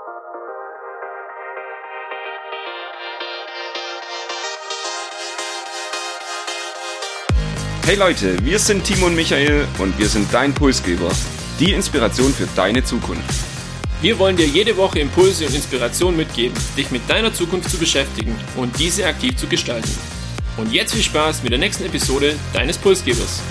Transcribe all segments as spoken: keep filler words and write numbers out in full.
Hey Leute, wir sind Timo und Michael und wir sind dein Pulsgeber, die Inspiration für deine Zukunft. Wir wollen dir jede Woche Impulse und Inspiration mitgeben, dich mit deiner Zukunft zu beschäftigen und diese aktiv zu gestalten. Und jetzt viel Spaß mit der nächsten Episode deines Pulsgebers.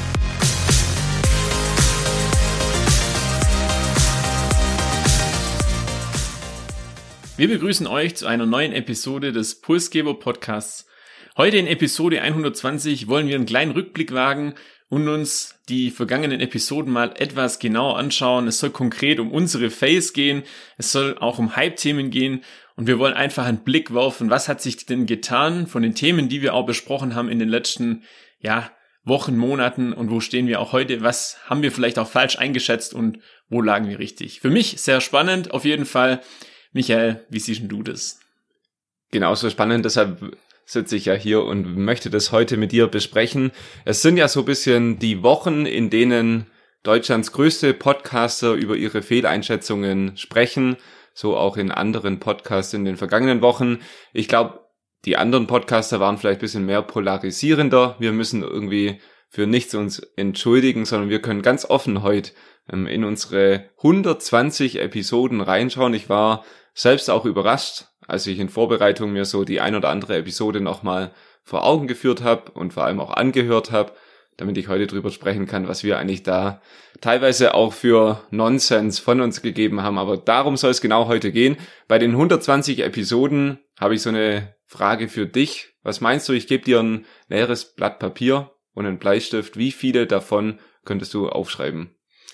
Wir begrüßen euch zu einer neuen Episode des Pulsgeber Podcasts. Heute in Episode hundertzwanzig wollen wir einen kleinen Rückblick wagen und uns die vergangenen Episoden mal etwas genauer anschauen. Es soll konkret um unsere Phase gehen, es soll auch um Hype-Themen gehen und wir wollen einfach einen Blick werfen, was hat sich denn getan von den Themen, die wir auch besprochen haben in den letzten ja, Wochen, Monaten und wo stehen wir auch heute, was haben wir vielleicht auch falsch eingeschätzt und wo lagen wir richtig. Für mich sehr spannend auf jeden Fall. Michael, wie siehst du das? Genauso spannend, deshalb sitze ich ja hier und möchte das heute mit dir besprechen. Es sind ja so ein bisschen die Wochen, in denen Deutschlands größte Podcaster über ihre Fehleinschätzungen sprechen, so auch in anderen Podcasts in den vergangenen Wochen. Ich glaube, die anderen Podcaster waren vielleicht ein bisschen mehr polarisierender. Wir müssen irgendwie für nichts uns entschuldigen, sondern wir können ganz offen heute ähm, in unsere hundertzwanzig Episoden reinschauen. Ich war selbst auch überrascht, als ich in Vorbereitung mir so die ein oder andere Episode nochmal vor Augen geführt habe und vor allem auch angehört habe, damit ich heute drüber sprechen kann, was wir eigentlich da teilweise auch für Nonsens von uns gegeben haben. Aber darum soll es genau heute gehen. Bei den hundertzwanzig Episoden habe ich so eine Frage für dich. Was meinst du, ich gebe dir ein leeres Blatt Papier und einen Bleistift. Wie viele davon könntest du aufschreiben?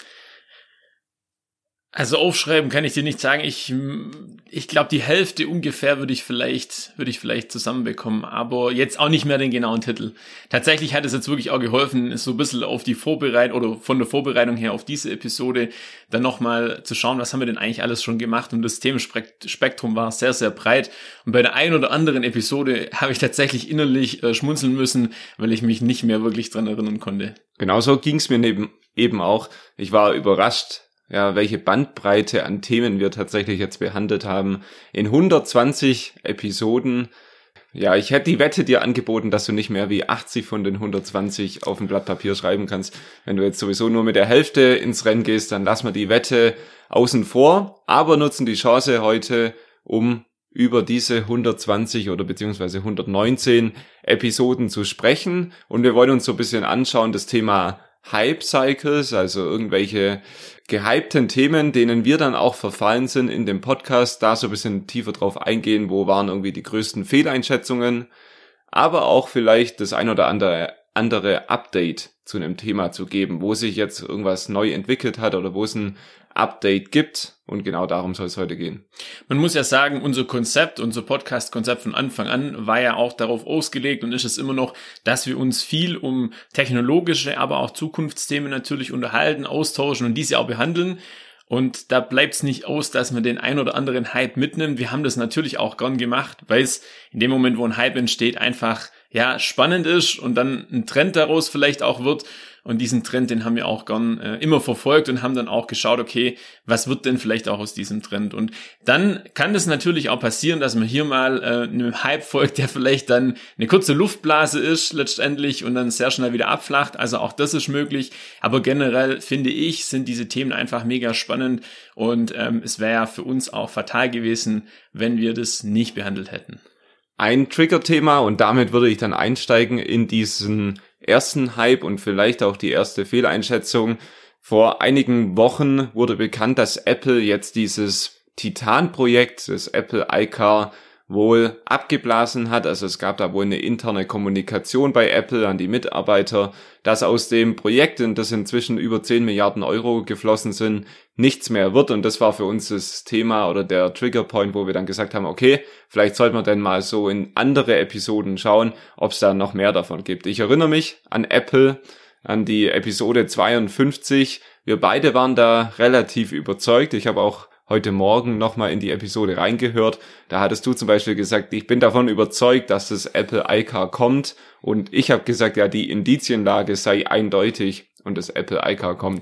Also aufschreiben kann ich dir nicht sagen. Ich ich glaube, die Hälfte ungefähr würde ich vielleicht würde ich vielleicht zusammenbekommen, aber jetzt auch nicht mehr den genauen Titel. Tatsächlich hat es jetzt wirklich auch geholfen, so ein bisschen auf die Vorbereitung oder von der Vorbereitung her auf diese Episode dann nochmal zu schauen, was haben wir denn eigentlich alles schon gemacht, und das Themenspektrum war sehr, sehr breit und bei der einen oder anderen Episode habe ich tatsächlich innerlich äh, schmunzeln müssen, weil ich mich nicht mehr wirklich dran erinnern konnte. Genauso ging es mir neben, eben auch. Ich war überrascht, ja, welche Bandbreite an Themen wir tatsächlich jetzt behandelt haben. In hundertzwanzig Episoden. Ja, ich hätte die Wette dir angeboten, dass du nicht mehr wie achtzig von den hundertzwanzig auf ein Blatt Papier schreiben kannst. Wenn du jetzt sowieso nur mit der Hälfte ins Rennen gehst, dann lassen wir die Wette außen vor, aber nutzen die Chance heute, um über diese hundertzwanzig oder beziehungsweise hundertneunzehn Episoden zu sprechen. Und wir wollen uns so ein bisschen anschauen, das Thema Hype-Cycles, also irgendwelche gehypten Themen, denen wir dann auch verfallen sind in dem Podcast, da so ein bisschen tiefer drauf eingehen, wo waren irgendwie die größten Fehleinschätzungen, aber auch vielleicht das ein oder andere, andere Update zu einem Thema zu geben, wo sich jetzt irgendwas neu entwickelt hat oder wo es ein Update gibt, und genau darum soll es heute gehen. Man muss ja sagen, unser Konzept, unser Podcast-Konzept von Anfang an war ja auch darauf ausgelegt und ist es immer noch, dass wir uns viel um technologische, aber auch Zukunftsthemen natürlich unterhalten, austauschen und diese auch behandeln. Und da bleibt es nicht aus, dass man den ein oder anderen Hype mitnimmt. Wir haben das natürlich auch gern gemacht, weil es in dem Moment, wo ein Hype entsteht, einfach ja spannend ist und dann ein Trend daraus vielleicht auch wird. Und diesen Trend, den haben wir auch gern äh, immer verfolgt und haben dann auch geschaut, okay, was wird denn vielleicht auch aus diesem Trend? Und dann kann es natürlich auch passieren, dass man hier mal äh, einem Hype folgt, der vielleicht dann eine kurze Luftblase ist letztendlich und dann sehr schnell wieder abflacht. Also auch das ist möglich. Aber generell finde ich, sind diese Themen einfach mega spannend und ähm, es wäre ja für uns auch fatal gewesen, wenn wir das nicht behandelt hätten. Ein Trigger-Thema, und damit würde ich dann einsteigen in diesen ersten Hype und vielleicht auch die erste Fehleinschätzung. Vor einigen Wochen wurde bekannt, dass Apple jetzt dieses Titan-Projekt, das Apple iCar, wohl abgeblasen hat. Also es gab da wohl eine interne Kommunikation bei Apple an die Mitarbeiter, dass aus dem Projekt, in das inzwischen über zehn Milliarden Euro geflossen sind, nichts mehr wird. Und das war für uns das Thema oder der Triggerpoint, wo wir dann gesagt haben, okay, vielleicht sollten wir denn mal so in andere Episoden schauen, ob es da noch mehr davon gibt. Ich erinnere mich an Apple, an die Episode zweiundfünfzig. Wir beide waren da relativ überzeugt. Ich habe auch heute Morgen nochmal in die Episode reingehört. Da hattest du zum Beispiel gesagt, ich bin davon überzeugt, dass das Apple iCar kommt. Und ich habe gesagt, ja, die Indizienlage sei eindeutig und das Apple iCar kommt.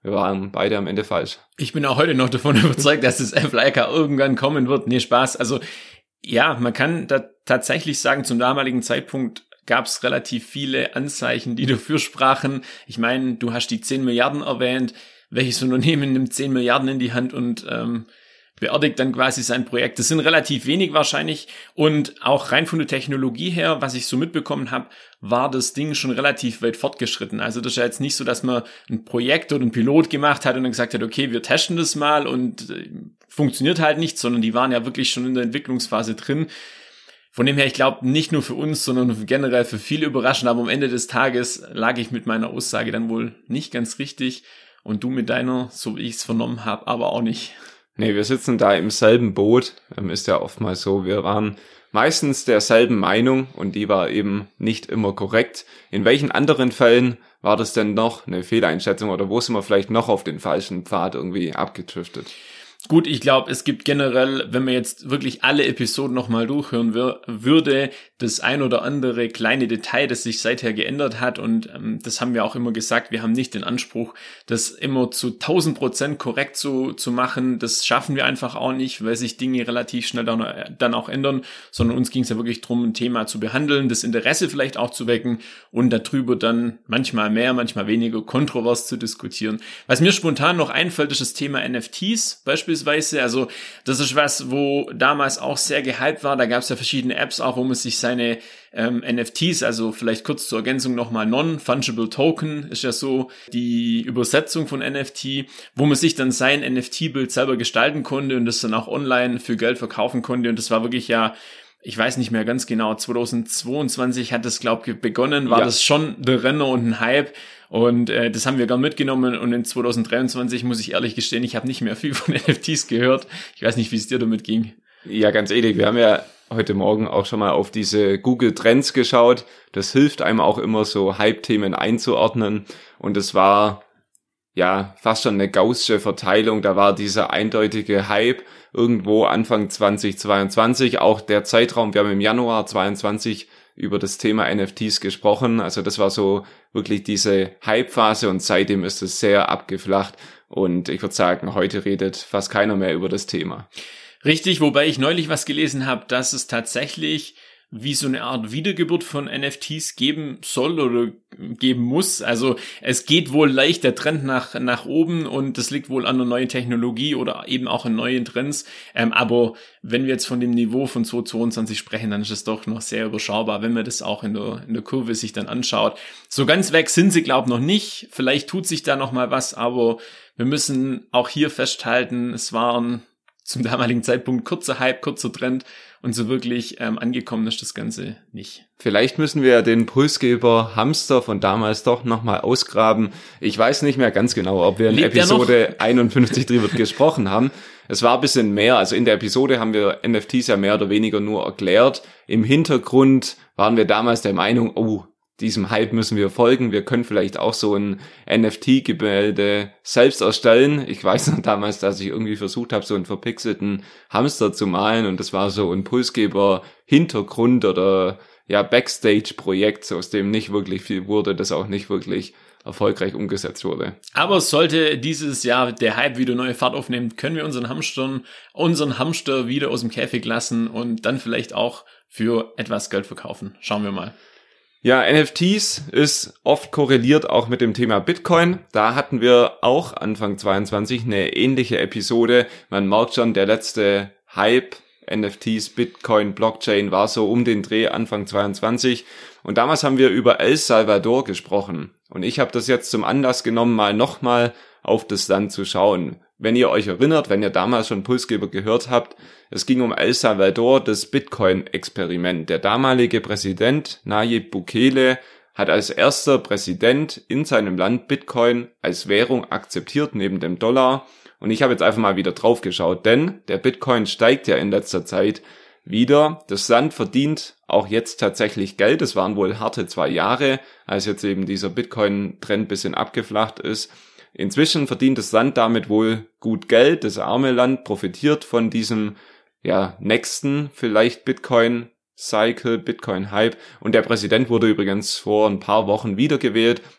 wir waren beide am Ende falsch. Ich bin auch heute noch davon überzeugt, dass das F-Leica irgendwann kommen wird. Nee, Spaß. Also ja, man kann da tatsächlich sagen, zum damaligen Zeitpunkt gab es relativ viele Anzeichen, die dafür sprachen. Ich meine, du hast die zehn Milliarden erwähnt. Welches Unternehmen nimmt zehn Milliarden in die Hand und ähm, beerdigt dann quasi sein Projekt? Das sind relativ wenig wahrscheinlich. Und auch rein von der Technologie her, was ich so mitbekommen habe, war das Ding schon relativ weit fortgeschritten. Also das ist ja jetzt nicht so, dass man ein Projekt oder ein Pilot gemacht hat und dann gesagt hat, okay, wir testen das mal und äh, funktioniert halt nicht, sondern die waren ja wirklich schon in der Entwicklungsphase drin. Von dem her, ich glaube, nicht nur für uns, sondern generell für viele überraschend, aber am Ende des Tages lag ich mit meiner Aussage dann wohl nicht ganz richtig und du mit deiner, so wie ich es vernommen habe, aber auch nicht. Nee, wir sitzen da im selben Boot, ähm, ist ja oftmals so, wir waren meistens derselben Meinung und die war eben nicht immer korrekt. In welchen anderen Fällen war das denn noch eine Fehleinschätzung oder wo sind wir vielleicht noch auf den falschen Pfad irgendwie abgedriftet? Gut, ich glaube, es gibt generell, wenn man jetzt wirklich alle Episoden nochmal durchhören wir, würde, das ein oder andere kleine Detail, das sich seither geändert hat und ähm, das haben wir auch immer gesagt, wir haben nicht den Anspruch, das immer zu tausend Prozent korrekt so zu machen, das schaffen wir einfach auch nicht, weil sich Dinge relativ schnell dann, dann auch ändern, sondern uns ging es ja wirklich darum, ein Thema zu behandeln, das Interesse vielleicht auch zu wecken und darüber dann manchmal mehr, manchmal weniger kontrovers zu diskutieren. Was mir spontan noch einfällt, ist das Thema N F Ts beispielsweise. Also das ist was, wo damals auch sehr gehypt war. Da gab es ja verschiedene Apps auch, wo man sich seine ähm, N F Ts, also vielleicht kurz zur Ergänzung nochmal Non-Fungible Token, ist ja so die Übersetzung von N F T, wo man sich dann sein N F T-Bild selber gestalten konnte und das dann auch online für Geld verkaufen konnte. Und das war wirklich ja, ich weiß nicht mehr ganz genau, zweitausendzweiundzwanzig hat das, glaube ich, begonnen, war ja. Das schon der Renner und ein Hype. Und äh, das haben wir gern mitgenommen und in zweitausenddreiundzwanzig muss ich ehrlich gestehen, ich habe nicht mehr viel von N F Ts gehört. Ich weiß nicht, wie es dir damit ging. Ja, ganz ehrlich, wir haben ja heute Morgen auch schon mal auf diese Google Trends geschaut. Das hilft einem auch immer so Hype-Themen einzuordnen und es war ja fast schon eine gaußsche Verteilung. Da war dieser eindeutige Hype irgendwo Anfang zweitausendzweiundzwanzig, auch der Zeitraum, wir haben im Januar zweiundzwanzig über das Thema N F Ts gesprochen. Also das war so wirklich diese Hype-Phase und seitdem ist es sehr abgeflacht und ich würde sagen, heute redet fast keiner mehr über das Thema. Richtig, wobei ich neulich was gelesen habe, dass es tatsächlich wie so eine Art Wiedergeburt von N F Ts geben soll oder geben muss. Also es geht wohl leicht der Trend nach nach oben und das liegt wohl an der neuen Technologie oder eben auch an neuen Trends. Ähm, aber wenn wir jetzt von dem Niveau von zweitausendzweiundzwanzig sprechen, dann ist es doch noch sehr überschaubar, wenn man das auch in der in der Kurve sich dann anschaut. So ganz weg sind sie, glaube ich, noch nicht. Vielleicht tut sich da noch mal was, aber wir müssen auch hier festhalten, es waren zum damaligen Zeitpunkt kurzer Hype, kurzer Trend und so wirklich ähm, angekommen ist das Ganze nicht. Vielleicht müssen wir den Pulsgeber Hamster von damals doch nochmal ausgraben. Ich weiß nicht mehr ganz genau, ob wir in Lebt Episode einundfünfzig drüber gesprochen haben. Es war ein bisschen mehr, also in der Episode haben wir N F Ts ja mehr oder weniger nur erklärt. Im Hintergrund waren wir damals der Meinung, oh, diesem Hype müssen wir folgen. Wir können vielleicht auch so ein N F T-Gemälde selbst erstellen. Ich weiß noch damals, dass ich irgendwie versucht habe, so einen verpixelten Hamster zu malen und das war so ein Pulsgeber-Hintergrund oder ja Backstage-Projekt, aus dem nicht wirklich viel wurde, das auch nicht wirklich erfolgreich umgesetzt wurde. Aber sollte dieses Jahr der Hype wieder neue Fahrt aufnehmen, können wir unseren Hamstern, unseren Hamster wieder aus dem Käfig lassen und dann vielleicht auch für etwas Geld verkaufen. Schauen wir mal. Ja, N F Ts ist oft korreliert auch mit dem Thema Bitcoin. Da hatten wir auch Anfang zweiundzwanzig eine ähnliche Episode. Man merkt schon, der letzte Hype, N F Ts, Bitcoin, Blockchain war so um den Dreh Anfang zweiundzwanzig. Und damals haben wir über El Salvador gesprochen. Und ich habe das jetzt zum Anlass genommen, mal nochmal auf das Land zu schauen. Wenn ihr euch erinnert, wenn ihr damals schon Pulsgeber gehört habt, es ging um El Salvador, das Bitcoin-Experiment. Der damalige Präsident Nayib Bukele hat als erster Präsident in seinem Land Bitcoin als Währung akzeptiert neben dem Dollar. Und ich habe jetzt einfach mal wieder drauf geschaut, denn der Bitcoin steigt ja in letzter Zeit wieder. Das Land verdient auch jetzt tatsächlich Geld. Es waren wohl harte zwei Jahre, als jetzt eben dieser Bitcoin-Trend bisschen abgeflacht ist. Inzwischen verdient das Land damit wohl gut Geld. Das arme Land profitiert von diesem ja nächsten vielleicht Bitcoin-Cycle, Bitcoin-Hype. Und der Präsident wurde übrigens vor ein paar Wochen wiedergewählt.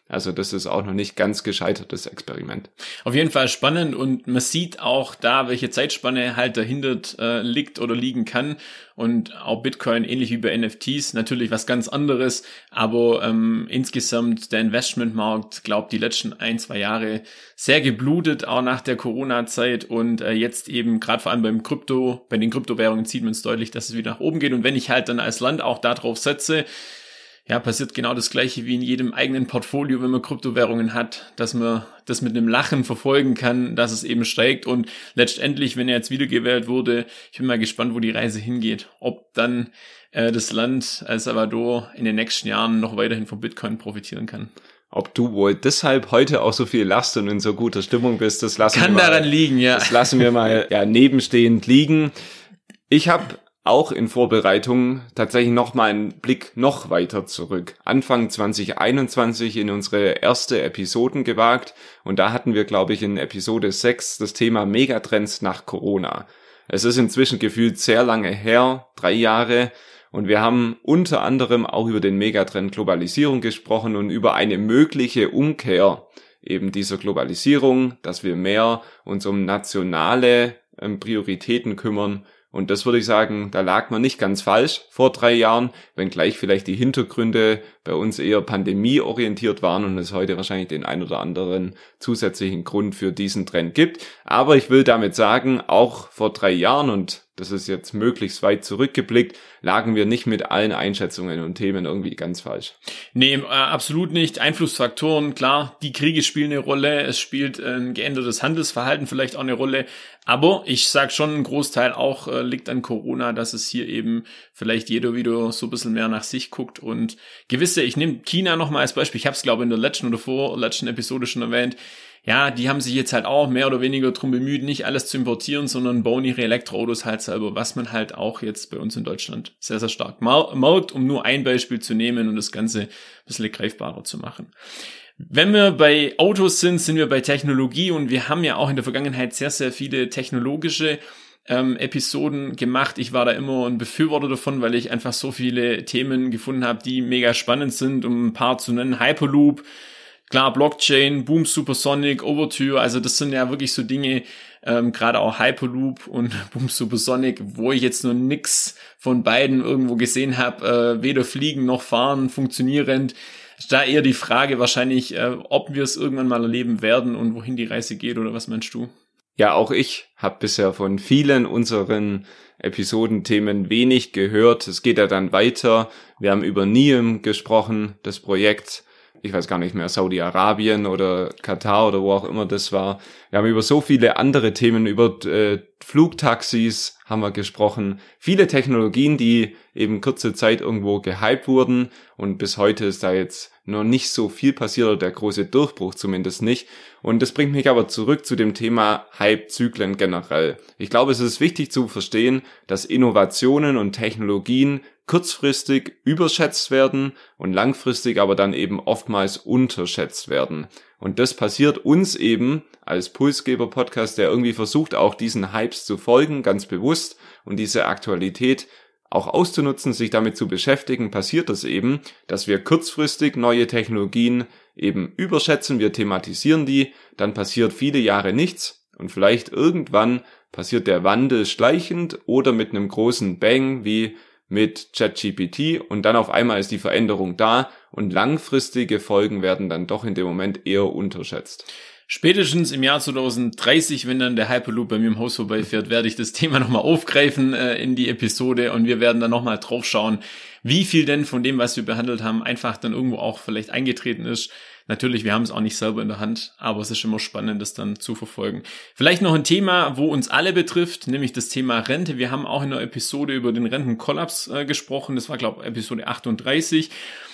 Also das ist auch noch nicht ganz gescheitertes Experiment. Auf jeden Fall spannend und man sieht auch da, welche Zeitspanne halt dahinter äh, liegt oder liegen kann. Und auch Bitcoin, ähnlich wie bei N F Ts, natürlich was ganz anderes. Aber ähm, insgesamt der Investmentmarkt, glaubt die letzten ein, zwei Jahre sehr geblutet, auch nach der Corona-Zeit. Und äh, jetzt eben gerade vor allem beim Krypto, bei den Kryptowährungen sieht man es deutlich, dass es wieder nach oben geht. Und wenn ich halt dann als Land auch darauf setze, ja, passiert genau das Gleiche wie in jedem eigenen Portfolio, wenn man Kryptowährungen hat, dass man das mit einem Lachen verfolgen kann, dass es eben steigt und letztendlich, wenn er jetzt wiedergewählt wurde, ich bin mal gespannt, wo die Reise hingeht, ob dann äh, das Land El Salvador in den nächsten Jahren noch weiterhin von Bitcoin profitieren kann. Ob du wohl deshalb heute auch so viel lachst und in so guter Stimmung bist, das lassen kann wir mal, daran liegen, ja. Das lassen wir mal ja, nebenstehend liegen. Ich habe auch in Vorbereitung tatsächlich noch mal einen Blick noch weiter zurück. Anfang zwanzig einundzwanzig in unsere erste Episoden gewagt und da hatten wir, glaube ich, in Episode sechs das Thema Megatrends nach Corona. Es ist inzwischen gefühlt sehr lange her, drei Jahre, und wir haben unter anderem auch über den Megatrend Globalisierung gesprochen und über eine mögliche Umkehr eben dieser Globalisierung, dass wir mehr uns um nationale ähm, Prioritäten kümmern. Und das würde ich sagen, da lag man nicht ganz falsch vor drei Jahren, wenngleich vielleicht die Hintergründe bei uns eher pandemieorientiert waren und es heute wahrscheinlich den ein oder anderen zusätzlichen Grund für diesen Trend gibt. Aber ich will damit sagen, auch vor drei Jahren, und das ist jetzt möglichst weit zurückgeblickt, lagen wir nicht mit allen Einschätzungen und Themen irgendwie ganz falsch. Nee, äh, absolut nicht. Einflussfaktoren, klar, die Kriege spielen eine Rolle, es spielt ein geändertes Handelsverhalten vielleicht auch eine Rolle, aber ich sag schon, ein Großteil auch äh, liegt an Corona, dass es hier eben vielleicht jeder wieder so ein bisschen mehr nach sich guckt und gewisse, ich nehme China nochmal als Beispiel, ich habe es glaube ich in der letzten oder vorletzten Episode schon erwähnt, ja, die haben sich jetzt halt auch mehr oder weniger drum bemüht, nicht alles zu importieren, sondern bauen ihre Elektroautos halt selber, was man halt auch jetzt bei uns in Deutschland sehr, sehr stark merkt, um nur ein Beispiel zu nehmen und das Ganze ein bisschen greifbarer zu machen. Wenn wir bei Autos sind, sind wir bei Technologie und wir haben ja auch in der Vergangenheit sehr, sehr viele technologische ähm, Episoden gemacht. Ich war da immer ein Befürworter davon, weil ich einfach so viele Themen gefunden habe, die mega spannend sind, um ein paar zu nennen. Hyperloop, klar, Blockchain, Boom Supersonic, Overture, also das sind ja wirklich so Dinge, ähm, gerade auch Hyperloop und Boom Supersonic, wo ich jetzt noch nix von beiden irgendwo gesehen habe, äh, weder fliegen noch fahren, funktionierend. Da eher die Frage wahrscheinlich, äh, ob wir es irgendwann mal erleben werden und wohin die Reise geht, oder was meinst du? Ja, auch ich habe bisher von vielen unseren Episodenthemen wenig gehört. Es geht ja dann weiter. Wir haben über NEOM gesprochen, das Projekt, ich weiß gar nicht mehr, Saudi-Arabien oder Katar oder wo auch immer das war. Wir haben über so viele andere Themen, über äh, Flugtaxis haben wir gesprochen. Viele Technologien, die eben kurze Zeit irgendwo gehypt wurden und bis heute ist da jetzt noch nicht so viel passiert, oder der große Durchbruch zumindest nicht. Und das bringt mich aber zurück zu dem Thema Hype-Zyklen generell. Ich glaube, es ist wichtig zu verstehen, dass Innovationen und Technologien kurzfristig überschätzt werden und langfristig aber dann eben oftmals unterschätzt werden. Und das passiert uns eben als Pulsgeber-Podcast, der irgendwie versucht, auch diesen Hypes zu folgen, ganz bewusst, und diese Aktualität auch auszunutzen, sich damit zu beschäftigen, passiert das eben, dass wir kurzfristig neue Technologien eben überschätzen, wir thematisieren die, dann passiert viele Jahre nichts und vielleicht irgendwann passiert der Wandel schleichend oder mit einem großen Bang wie mit ChatGPT und dann auf einmal ist die Veränderung da und langfristige Folgen werden dann doch in dem Moment eher unterschätzt. Spätestens im Jahr zwanzig dreißig, wenn dann der Hyperloop bei mir im Haus vorbeifährt, werde ich das Thema nochmal aufgreifen äh, in die Episode und wir werden dann nochmal drauf schauen, wie viel denn von dem, was wir behandelt haben, einfach dann irgendwo auch vielleicht eingetreten ist. Natürlich, wir haben es auch nicht selber in der Hand, aber es ist immer spannend, das dann zu verfolgen. Vielleicht noch ein Thema, wo uns alle betrifft, nämlich das Thema Rente. Wir haben auch in der Episode über den Rentenkollaps äh, gesprochen. Das war, glaube ich, Episode achtunddreißig.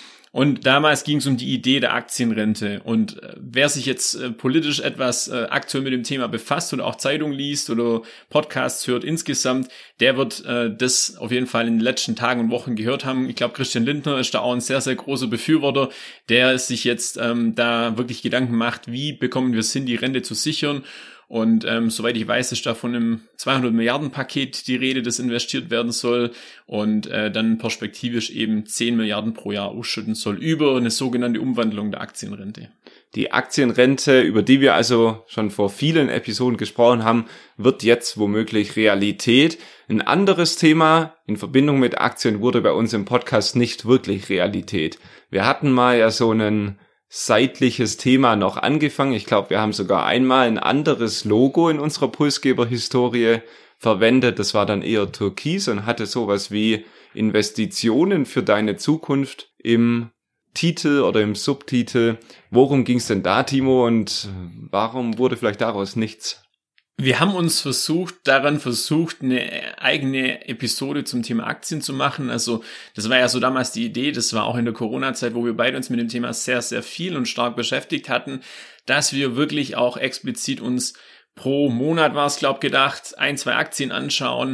Und damals ging es um die Idee der Aktienrente. Und äh, wer sich jetzt äh, politisch etwas äh, aktuell mit dem Thema befasst oder auch Zeitung liest oder Podcasts hört insgesamt, der wird äh, das auf jeden Fall in den letzten Tagen und Wochen gehört haben. Ich glaube, Christian Lindner ist da auch ein sehr, sehr großer Befürworter, der sich jetzt ähm, da wirklich Gedanken macht, wie bekommen wir es hin, die Rente zu sichern. Und ähm, soweit ich weiß, ist da von einem zweihundert Milliarden Paket die Rede, das investiert werden soll und äh, dann perspektivisch eben zehn Milliarden pro Jahr ausschütten soll über eine sogenannte Umwandlung der Aktienrente. Die Aktienrente, über die wir also schon vor vielen Episoden gesprochen haben, wird jetzt womöglich Realität. Ein anderes Thema in Verbindung mit Aktien wurde bei uns im Podcast nicht wirklich Realität. Wir hatten mal ja so ein seitliches Thema noch angefangen. Ich glaube, wir haben sogar einmal ein anderes Logo in unserer Pulsgeber-Historie verwendet. Das war dann eher türkis und hatte sowas wie Investitionen für deine Zukunft im Titel oder im Subtitel. Worum ging es denn da, Timo, und warum wurde vielleicht daraus nichts? Wir haben uns versucht, daran versucht, eine eigene Episode zum Thema Aktien zu machen. Also das war ja so damals die Idee, das war auch in der Corona-Zeit, wo wir beide uns mit dem Thema sehr, sehr viel und stark beschäftigt hatten, dass wir wirklich auch explizit uns pro Monat war es, glaube ich, gedacht, ein, zwei Aktien anschauen,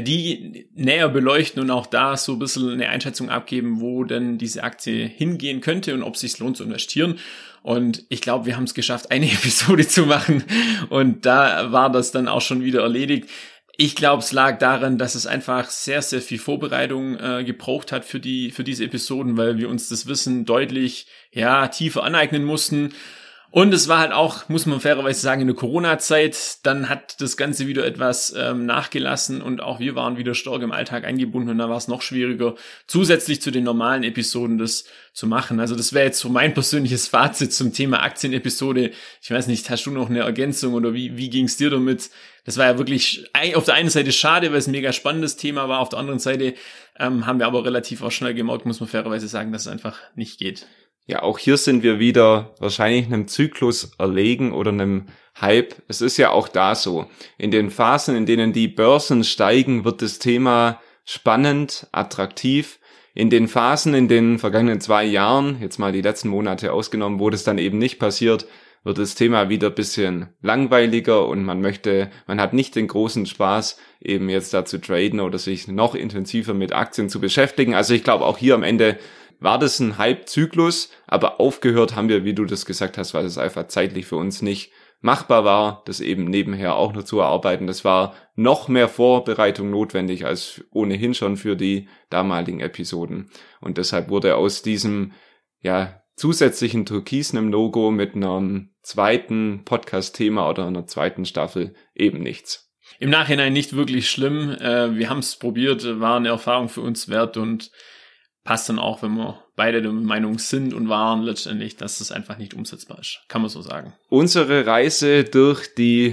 die näher beleuchten und auch da so ein bisschen eine Einschätzung abgeben, wo denn diese Aktie hingehen könnte und ob es sich lohnt zu investieren. Und ich glaube, wir haben es geschafft, eine Episode zu machen und da war das dann auch schon wieder erledigt. Ich glaube, es lag daran, dass es einfach sehr, sehr viel Vorbereitung äh, gebraucht hat für die für diese Episoden, weil wir uns das Wissen deutlich ja tiefer aneignen mussten. Und es war halt auch, muss man fairerweise sagen, in der Corona-Zeit, dann hat das Ganze wieder etwas ähm, nachgelassen und auch wir waren wieder stark im Alltag eingebunden und da war es noch schwieriger, zusätzlich zu den normalen Episoden das zu machen. Also das wäre jetzt so mein persönliches Fazit zum Thema Aktienepisode. Ich weiß nicht, hast du noch eine Ergänzung oder wie wie ging es dir damit? Das war ja wirklich auf der einen Seite schade, weil es ein mega spannendes Thema war, auf der anderen Seite ähm, haben wir aber relativ auch schnell gemerkt, muss man fairerweise sagen, dass es einfach nicht geht. Ja, auch hier sind wir wieder wahrscheinlich einem Zyklus erlegen oder einem Hype. Es ist ja auch da so. In den Phasen, in denen die Börsen steigen, wird das Thema spannend, attraktiv. In den Phasen, in den vergangenen zwei Jahren, jetzt mal die letzten Monate ausgenommen, wo das dann eben nicht passiert, wird das Thema wieder ein bisschen langweiliger und man möchte, man hat nicht den großen Spaß, eben jetzt da zu traden oder sich noch intensiver mit Aktien zu beschäftigen. Also ich glaube, auch hier am Ende war das ein Hype-Zyklus, aber aufgehört haben wir, wie du das gesagt hast, weil es einfach zeitlich für uns nicht machbar war, das eben nebenher auch noch zu erarbeiten. Das war noch mehr Vorbereitung notwendig als ohnehin schon für die damaligen Episoden. Und deshalb wurde aus diesem ja zusätzlichen Türkisen im Logo mit einem zweiten Podcast-Thema oder einer zweiten Staffel eben nichts. Im Nachhinein nicht wirklich schlimm. Wir haben es probiert, war eine Erfahrung für uns wert und passt dann auch, wenn wir beide der Meinung sind und waren letztendlich, dass es einfach nicht umsetzbar ist. Kann man so sagen. Unsere Reise durch die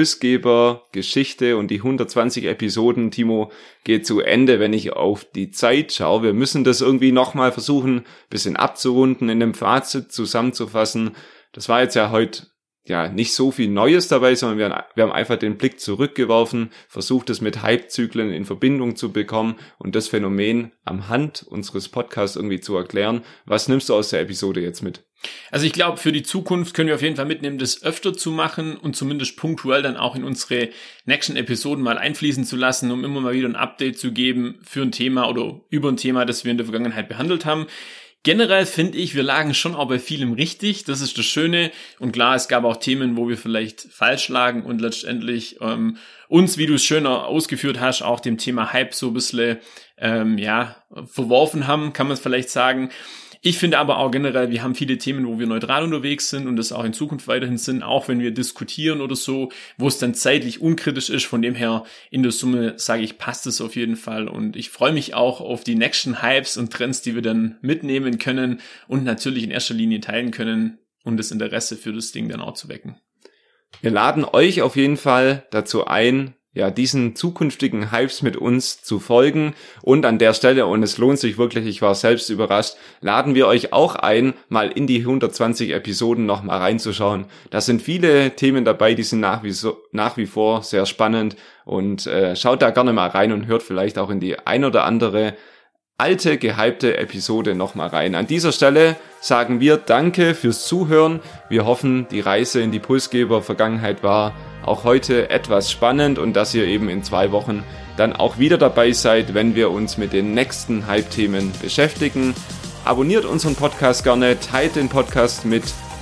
Pulsgeber-Geschichte und die hundertzwanzig Episoden, Timo, geht zu Ende, wenn ich auf die Zeit schaue. Wir müssen das irgendwie nochmal versuchen, ein bisschen abzurunden, in einem Fazit zusammenzufassen. Das war jetzt ja heute ja nicht so viel Neues dabei, sondern wir, wir haben einfach den Blick zurückgeworfen, versucht es mit Hype-Zyklen in Verbindung zu bekommen und das Phänomen am Hand unseres Podcasts irgendwie zu erklären. Was nimmst du aus der Episode jetzt mit? Also ich glaube, für die Zukunft können wir auf jeden Fall mitnehmen, das öfter zu machen und zumindest punktuell dann auch in unsere nächsten Episoden mal einfließen zu lassen, um immer mal wieder ein Update zu geben für ein Thema oder über ein Thema, das wir in der Vergangenheit behandelt haben. Generell finde ich, wir lagen schon auch bei vielem richtig, das ist das Schöne und klar, es gab auch Themen, wo wir vielleicht falsch lagen und letztendlich ähm, uns, wie du es schöner ausgeführt hast, auch dem Thema Hype so ein bisschen ähm, ja verworfen haben, kann man es vielleicht sagen. Ich finde aber auch generell, wir haben viele Themen, wo wir neutral unterwegs sind und das auch in Zukunft weiterhin sind, auch wenn wir diskutieren oder so, wo es dann zeitlich unkritisch ist. Von dem her in der Summe sage ich, passt es auf jeden Fall und ich freue mich auch auf die nächsten Hypes und Trends, die wir dann mitnehmen können und natürlich in erster Linie teilen können und das Interesse für das Ding dann auch zu wecken. Wir laden euch auf jeden Fall dazu ein, ja, diesen zukünftigen Hypes mit uns zu folgen und an der Stelle, und es lohnt sich wirklich, ich war selbst überrascht, laden wir euch auch ein, mal in die hundertzwanzig Episoden noch mal reinzuschauen. Da sind viele Themen dabei, die sind nach wie, so, nach wie vor sehr spannend und äh, schaut da gerne mal rein und hört vielleicht auch in die ein oder andere alte, gehypte Episode noch mal rein. An dieser Stelle sagen wir Danke fürs Zuhören. Wir hoffen, die Reise in die Pulsgeber-Vergangenheit war auch heute etwas spannend und dass ihr eben in zwei Wochen dann auch wieder dabei seid, wenn wir uns mit den nächsten Hype-Themen beschäftigen. Abonniert unseren Podcast gerne, teilt den Podcast mit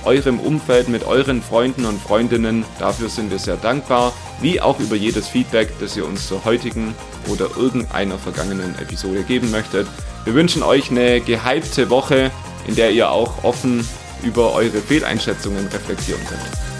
eurem Umfeld, mit euren Freunden und Freundinnen. Dafür sind wir sehr dankbar, wie auch über jedes Feedback, das ihr uns zur heutigen oder irgendeiner vergangenen Episode geben möchtet. Wir wünschen euch eine gehypte Woche, in der ihr auch offen über eure Fehleinschätzungen reflektieren könnt.